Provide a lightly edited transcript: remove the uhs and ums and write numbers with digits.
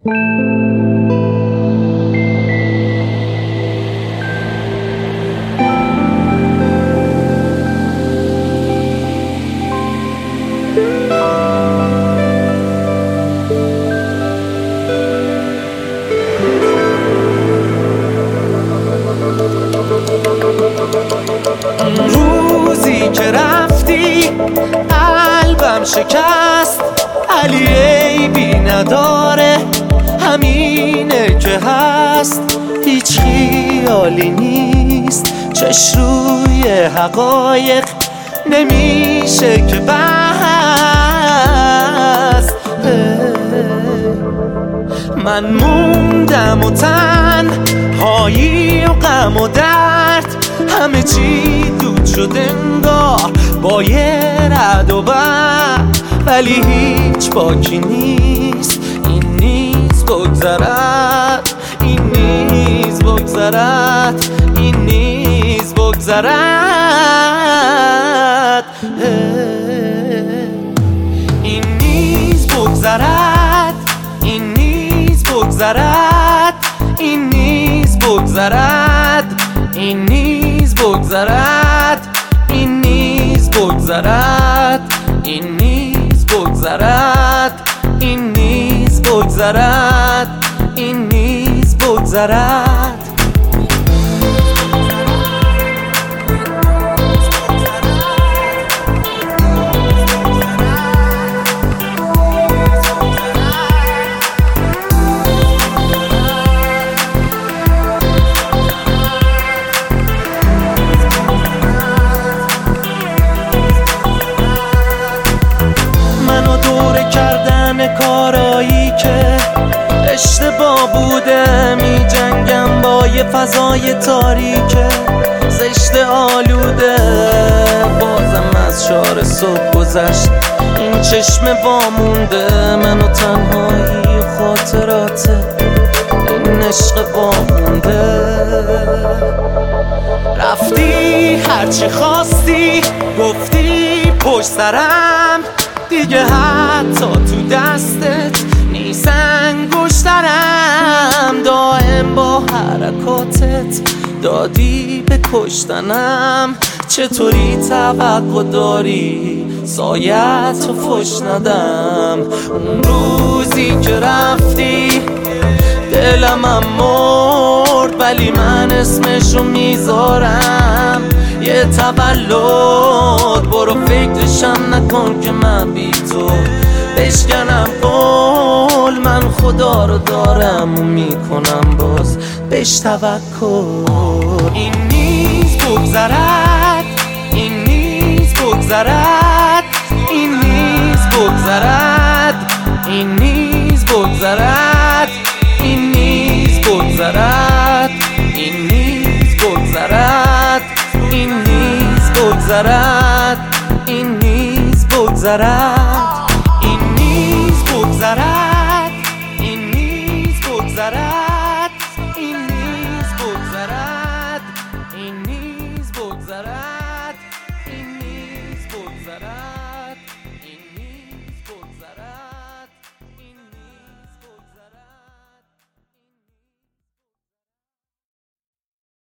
روزی که رفتی قلبم شکست، علی عیبی نداره همینه که هست. هیچ خیالی نیست چش روی حقایق، نمیشه که بس. من موندم و تنهایی و غم و درد، همه چی دود شد انگار با یه رعد و برق، ولی هیچ باکی نیست، این نیز بگذرد، این نیز بگذرد، این نیز بگذرد، این نیز بگذرد، این نیز بگذرد، این نیز بگذرد، این نیز بگذرد، این نیز بگذرد، این نیز بگذرد، این نیز بگذرد، این نیز بگذرد. کارایی که اشتباه بوده، می جنگم با یه فضای تاریکه زشت آلوده. بازم از شار صبح گذشت، این چشم وامونده، من و تنهایی و خاطرات این عشق وامونده. رفتی هرچی خواستی گفتی پشت سرم، دیگه حتی تو دستت نیست انگشترم. دائم با حرکاتت دادی به کشتنم، چطوری توقع داری سایت رو فش ندم. اون روزی که رفتی دلمم مرد، ولی من اسمشو میذارم یه تولد. برو فکرشم نکن که من بی تو بشکنم قول، من خدا رو دارم و میکنم باز بهش توکل. این نیز بگذرد، این نیز بگذرد، این نیز بگذرد، این نیز بگذرد، این نیز بگذرد، این نیز بگذرد، این نیز بگذرد، این نیز بگذرد.